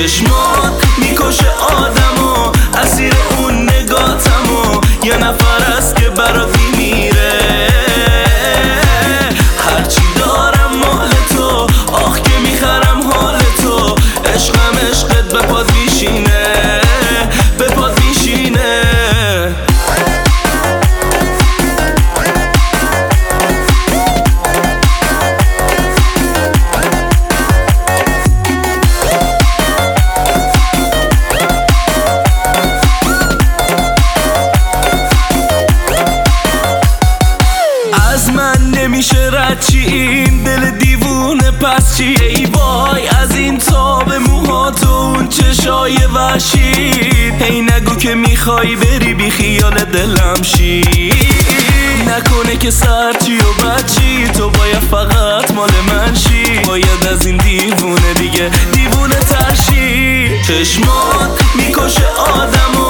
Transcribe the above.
چشمات میکشه آدمو، اسیر اون نگاتمو، یه نفر است که برات میمیره. هرچی دارم مال تو، آخ که میخرم حال تو، عشقم عشقت به پاد میشینه، به پاد میشینه. از من نمیشه رد چی این دل دیوونه، پس چی؟ ای وای از این تاب موهات و اون چشای وحشیت. هی نگو که میخوای بری بی خیال دلم شی، نکنه که سرچی و بچی، تو باید فقط مال من شی، باید از این دیوونه دیگه دیوونه تر شی. چشمات میکشه آدمو،